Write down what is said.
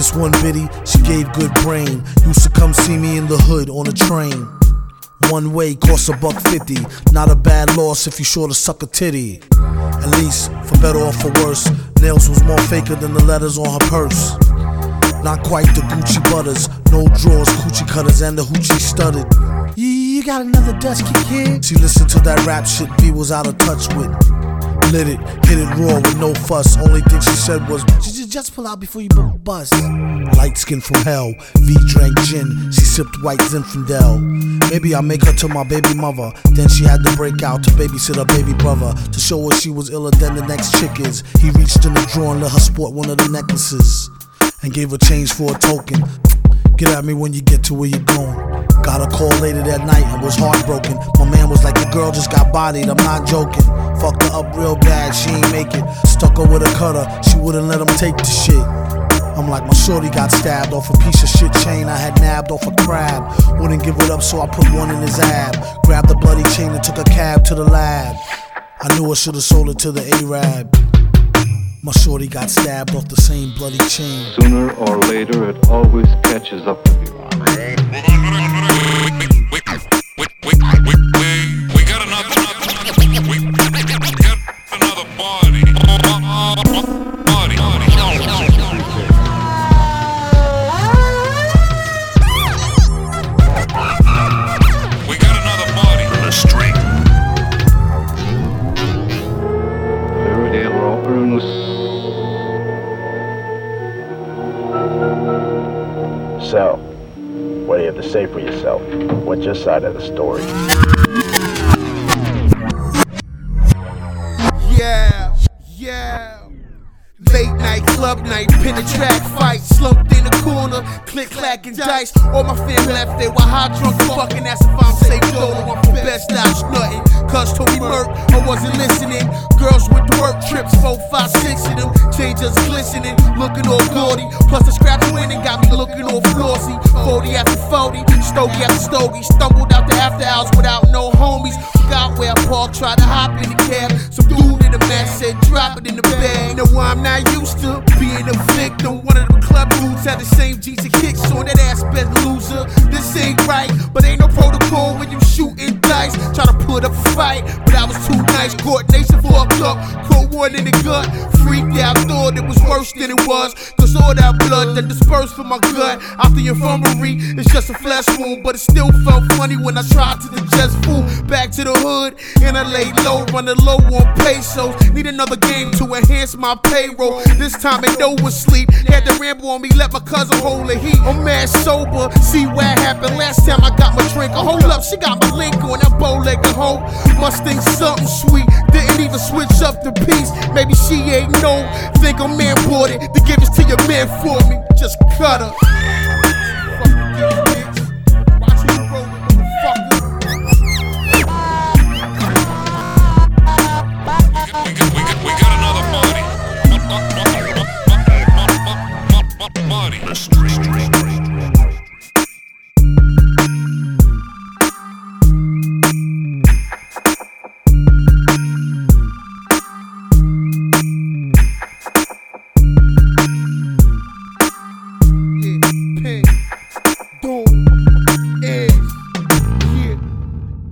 This one biddy, she gave good brain. Used to come see me in the hood on a train. One way costs $1.50. Not a bad loss if you sure to suck a titty. At least, for better or for worse, nails was more faker than the letters on her purse. Not quite the Gucci butters, no drawers, coochie cutters, and the hoochie studded. You got another Dutch kid? She listened to that rap shit B was out of touch with. Lit it, hit it raw with no fuss. Only thing she said was, just pull out before you bust. Light skin from hell, V drank gin, she sipped white Zinfandel. Maybe I make her to my baby mother. Then she had to break out to babysit her baby brother, to show her she was iller than the next chick is. He reached in the drawer and let her sport one of the necklaces, and gave her change for a token. Get at me when you get to where you're going. Got a call later that night and was heartbroken. My man was like, the girl just got bodied, I'm not joking. Fucked her up real bad, she ain't make it. Stuck her with a cutter, she wouldn't let him take the shit. I'm like, my shorty got stabbed off a piece of shit chain I had nabbed off a crab. Wouldn't give it up, so I put one in his ab. Grabbed the bloody chain and took a cab to the lab. I knew I should've sold it to the Arab. My shorty got stabbed off the same bloody chain. Sooner or later, it always catches up with you. We got another party. We got another party in the street. So, what do you have to say for yourself? What's your side of the story? Yeah. Late night, club night, pin the track fight. Slumped in the corner, click, clack, and dice. All my fam left there while high drunk and fucking. That's if I'm safe solo, I'm for best out nothing. Cuz told me murk, I wasn't listening. Girls with the work trips, 4, 5, 6 of them. Changes glistening, looking all gaudy. Plus the scraps winning got me looking all flossy. 40 after 40, stogie after stogie. Stumbled out the after hours without no homies. Forgot where I parked, tried to hop in the cab. Some dude in the mask said drop it in the bag. Know why I'm not used to being a victim. One of them club dudes had the same G's and kicks on that ass best loser. This ain't right, but ain't no protocol when you shooting dice. Try to put up a fight, but I was too nice. Coordination fucked up, caught one in the gut. Freaked out, thought it was worse than it was. Cause all that blood that dispersed from my gut after the infirmary, it's just a flesh wound. But it still felt funny when I tried to digest food. Back to the hood, and I laid low, running low on pesos. Need another game to enhance my payroll. This time ain't no one sleep. Had to ramble on me, let my cousin hold the heat. I'm mad sober, see what happened last time I got my drink. Hold up, she got my link on that bow-legged hoe. Must think something sweet, didn't even switch up the piece. Maybe she ain't know, think a man bought it to give this to your man for me. Just cut her.